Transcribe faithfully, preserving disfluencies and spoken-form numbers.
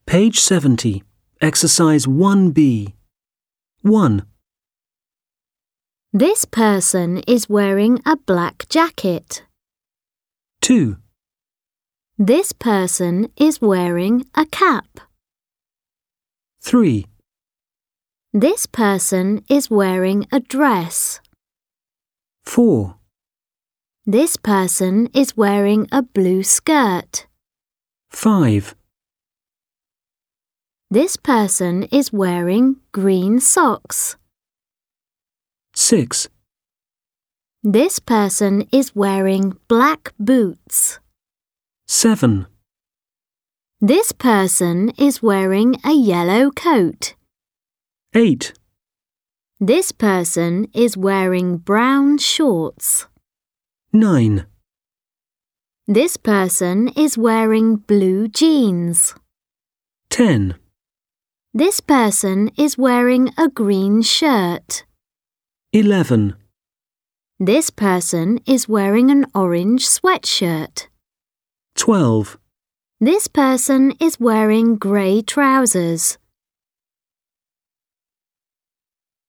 Page seventy. Exercise one B. one. This person is wearing a black jacket. two. This person is wearing a cap. three. This person is wearing a dress. four. This person is wearing a blue skirt. five. This person is wearing green socks. six. This person is wearing black boots. seven. This person is wearing a yellow coat. eight. This person is wearing brown shorts. nine. This person is wearing blue jeans. ten. This person is wearing a green shirt. eleven. This person is wearing an orange sweatshirt. twelve. This person is wearing grey trousers.